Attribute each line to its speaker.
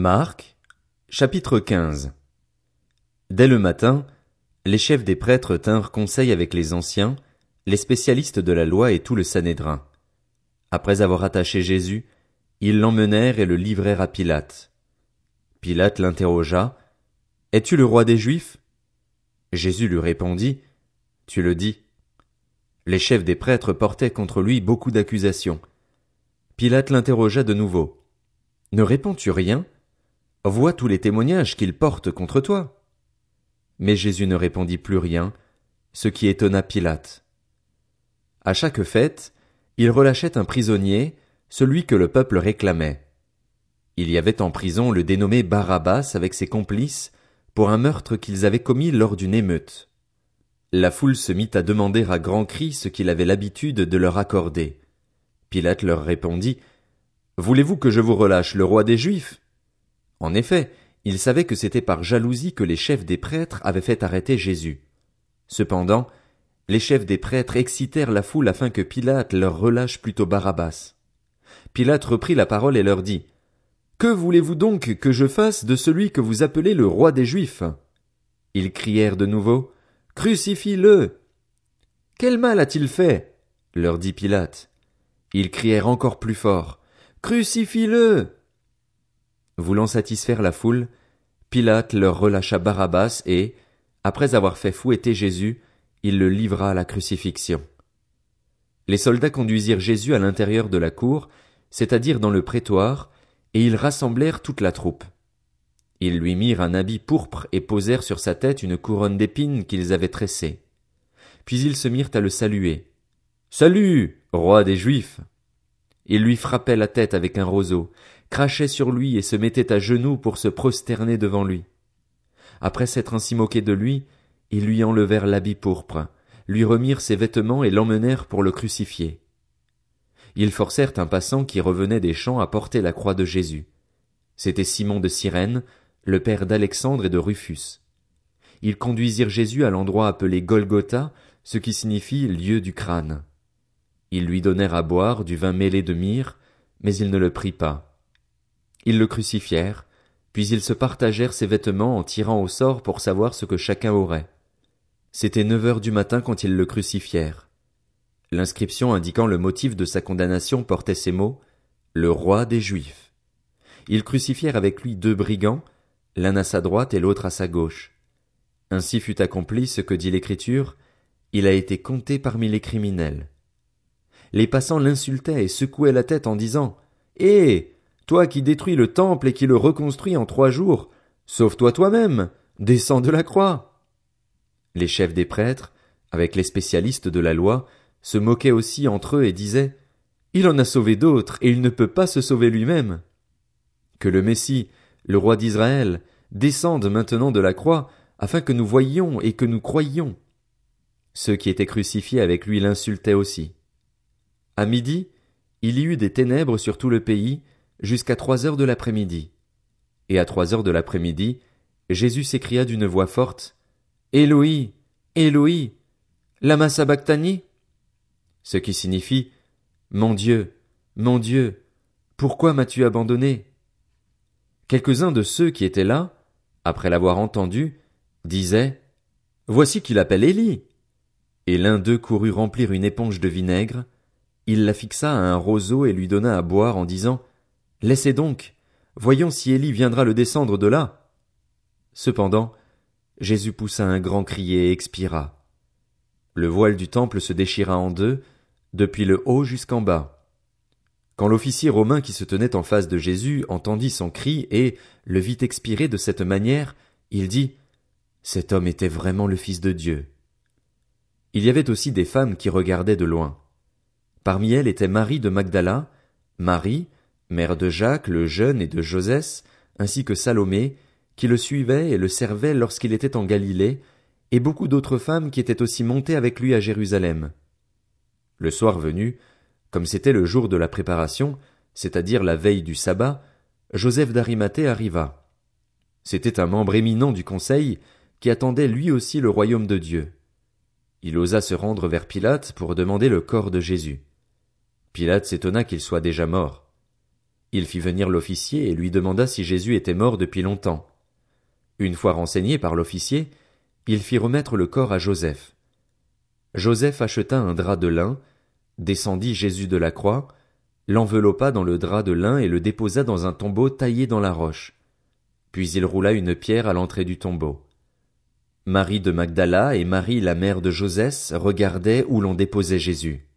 Speaker 1: Marc, chapitre 15. Dès le matin, les chefs des prêtres tinrent conseil avec les anciens, les spécialistes de la loi et tout le Sanhédrin. Après avoir attaché Jésus, ils l'emmenèrent et le livrèrent à Pilate. Pilate l'interrogea. « Es-tu le roi des Juifs ?» Jésus lui répondit. « Tu le dis. » Les chefs des prêtres portaient contre lui beaucoup d'accusations. Pilate l'interrogea de nouveau. « Ne réponds-tu rien ? Vois tous les témoignages qu'ils portent contre toi. » Mais Jésus ne répondit plus rien, ce qui étonna Pilate. À chaque fête, il relâchait un prisonnier, celui que le peuple réclamait. Il y avait en prison le dénommé Barabbas avec ses complices pour un meurtre qu'ils avaient commis lors d'une émeute. La foule se mit à demander à grands cris ce qu'il avait l'habitude de leur accorder. Pilate leur répondit. « Voulez-vous que je vous relâche le roi des Juifs ?» En effet, il savait que c'était par jalousie que les chefs des prêtres avaient fait arrêter Jésus. Cependant, les chefs des prêtres excitèrent la foule afin que Pilate leur relâche plutôt Barabbas. Pilate reprit la parole et leur dit. « Que voulez-vous donc que je fasse de celui que vous appelez le roi des Juifs ?» Ils crièrent de nouveau. « Crucifie-le !»« Quel mal a-t-il fait ?» leur dit Pilate. Ils crièrent encore plus fort. « Crucifie-le !» Voulant satisfaire la foule, Pilate leur relâcha Barabbas et, après avoir fait fouetter Jésus, il le livra à la crucifixion. Les soldats conduisirent Jésus à l'intérieur de la cour, c'est-à-dire dans le prétoire, et ils rassemblèrent toute la troupe. Ils lui mirent un habit pourpre et posèrent sur sa tête une couronne d'épines qu'ils avaient tressée. Puis ils se mirent à le saluer. « Salut, roi des Juifs !» Ils lui frappaient la tête avec un roseau, crachaient sur lui et se mettaient à genoux pour se prosterner devant lui. Après s'être ainsi moqués de lui, ils lui enlevèrent l'habit pourpre, lui remirent ses vêtements et l'emmenèrent pour le crucifier. Ils forcèrent un passant qui revenait des champs à porter la croix de Jésus. C'était Simon de Cyrène, le père d'Alexandre et de Rufus. Ils conduisirent Jésus à l'endroit appelé Golgotha, ce qui signifie lieu du crâne. Ils lui donnèrent à boire du vin mêlé de myrrhe, mais il ne le prit pas. Ils le crucifièrent, puis ils se partagèrent ses vêtements en tirant au sort pour savoir ce que chacun aurait. C'était 9 heures du matin quand ils le crucifièrent. L'inscription indiquant le motif de sa condamnation portait ces mots « Le roi des Juifs ». Ils crucifièrent avec lui 2 brigands, l'un à sa droite et l'autre à sa gauche. Ainsi fut accompli ce que dit l'Écriture, il a été compté parmi les criminels. Les passants l'insultaient et secouaient la tête en disant « Hé, toi qui détruis le temple et qui le reconstruis en 3 jours, sauve-toi toi-même, descends de la croix !» Les chefs des prêtres, avec les spécialistes de la loi, se moquaient aussi entre eux et disaient « Il en a sauvé d'autres et il ne peut pas se sauver lui-même. » Que le Messie, le roi d'Israël, descende maintenant de la croix afin que nous voyions et que nous croyions. Ceux qui étaient crucifiés avec lui l'insultaient aussi. À midi, il y eut des ténèbres sur tout le pays, jusqu'à 3 heures de l'après-midi. Et à 3 heures de l'après-midi, Jésus s'écria d'une voix forte, « Éloi, Éloi, lama sabachthani » ce qui signifie, « Mon Dieu, pourquoi m'as-tu abandonné » Quelques-uns de ceux qui étaient là, après l'avoir entendu, disaient, « Voici qu'il appelle Élie » Et l'un d'eux courut remplir une éponge de vinaigre, il la fixa à un roseau et lui donna à boire en disant, « Laissez donc, voyons si Élie viendra le descendre de là. » Cependant, Jésus poussa un grand cri et expira. Le voile du temple se déchira en 2, depuis le haut jusqu'en bas. Quand l'officier romain qui se tenait en face de Jésus entendit son cri et le vit expirer de cette manière, il dit, « Cet homme était vraiment le Fils de Dieu. » Il y avait aussi des femmes qui regardaient de loin. Parmi elles était Marie de Magdala, Marie, mère de Jacques le jeune et de Josès, ainsi que Salomé, qui le suivait et le servait lorsqu'il était en Galilée, et beaucoup d'autres femmes qui étaient aussi montées avec lui à Jérusalem. Le soir venu, comme c'était le jour de la préparation, c'est-à-dire la veille du sabbat, Joseph d'Arimathée arriva. C'était un membre éminent du conseil qui attendait lui aussi le royaume de Dieu. Il osa se rendre vers Pilate pour demander le corps de Jésus. Pilate s'étonna qu'il soit déjà mort. Il fit venir l'officier et lui demanda si Jésus était mort depuis longtemps. Une fois renseigné par l'officier, il fit remettre le corps à Joseph. Joseph acheta un drap de lin, descendit Jésus de la croix, l'enveloppa dans le drap de lin et le déposa dans un tombeau taillé dans la roche. Puis il roula une pierre à l'entrée du tombeau. Marie de Magdala et Marie la mère de Joseph regardaient où l'on déposait Jésus.